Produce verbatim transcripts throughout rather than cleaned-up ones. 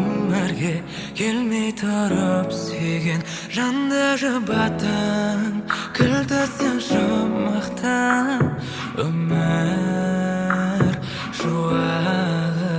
өмірге келмей тұрып сүйген жанды жұбаттың, кілтісің жұмақтан өмір шуағы.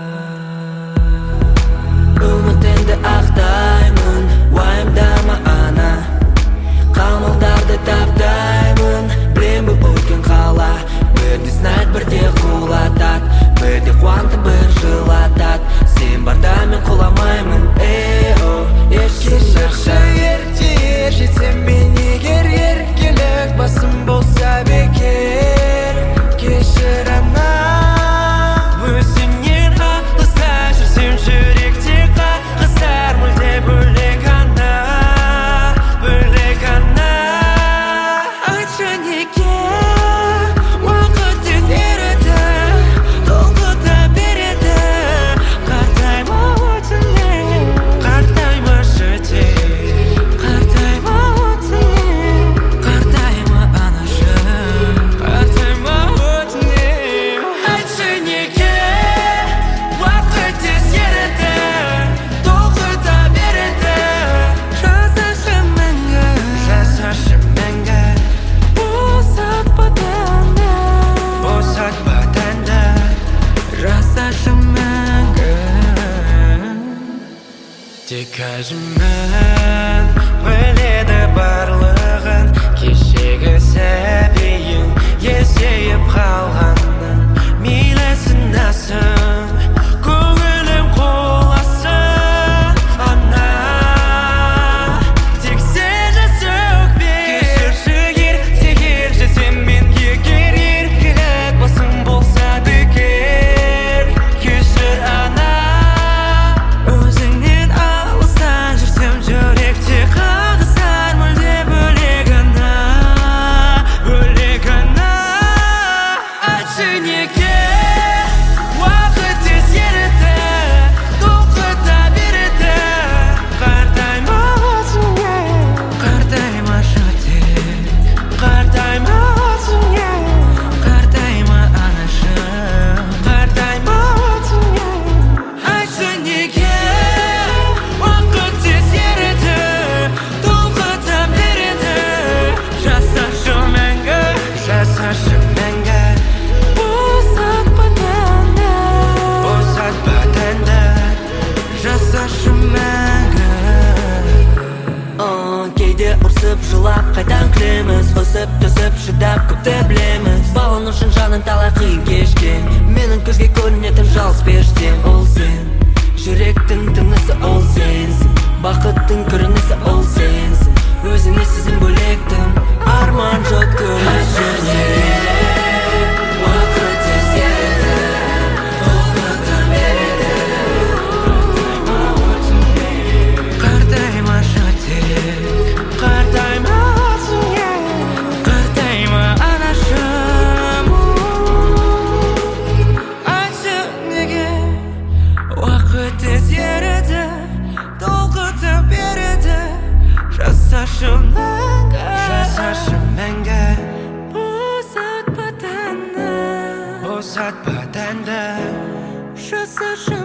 Үмітіңді ақтаймын, уайымдама ана, қамылдарды таптаймын. Білем бұл өткен қала, бірде сынайды, бірде құлатат, бірде қуантып, бір жылатат. Сен барда мен құламаймын, эй-о, Кешірші ерте жетсем мен егер, еркелік басым болса бекер. Кешір ана, өзіңнен алыста жүрсем жүректе қағысар, мүлде бөлек ана, бөлек ана. Айтшы неге уақыт тез ереді, толқыта береді, қартайма өтінем, қартайма жөтел, қартайма өтінем, қартайма анашым, қартайма өтінем. Айтшы неге уақыт тез ереді, толқыта береді, жасашы мәңгі, жасашы мәңгі. Босатпа тәнді, босатпа тәнді, жасашы мәңгі. Тек әжімін біледі барлығын, кешегі сәбиің есейіп қалғанын. Мейлі сынасың, көңілім қоласын, ана, тек сен жасы өкпе. Кешірші ертегер жетсем мен егер, еркелік басым болса бекер. Кешір ана, өзіңнен алыстан жүрсем жүректе қағысар, мүлде бөлек ана, бөлек ана. Айтшы неге уақыт тез ереді, толқыта береді, қартайма өтінем, қартайма жөтел, қартайма өтінем, қартайма анашым, қартайма өтінем. Айтшы неге уақыт тез ереді, толқыта береді, жасашы мәңгі, жасашы мәңгі. Босатпа тәнді, босатпа тәнді, жасашы мәңгі. О, кейде ұрсып жылап қайдан күлеміз, өсіп төсіп шыдап көпті білеміз. Балын үшін жанын талай қиын кешкен, менің көзге көрінетін жалғыз періштем ол сен. Жүректің тынысы ол сенсің, бақыттың көрінісі ол сенсің. Өзіңе сезім бөлектім, арман жоқ көрініші. Уақыт тез ереді, толқыта береді, қартайма өтінем, Қартайма жөтел, қартайма өтінем, қартайма анашым. Айтшы неге уақыт тез ереді, толқыта береді, жасашы мәңгі, жасашы мәңгі. Босатпа тәнді, босатпа тәнді, жасашы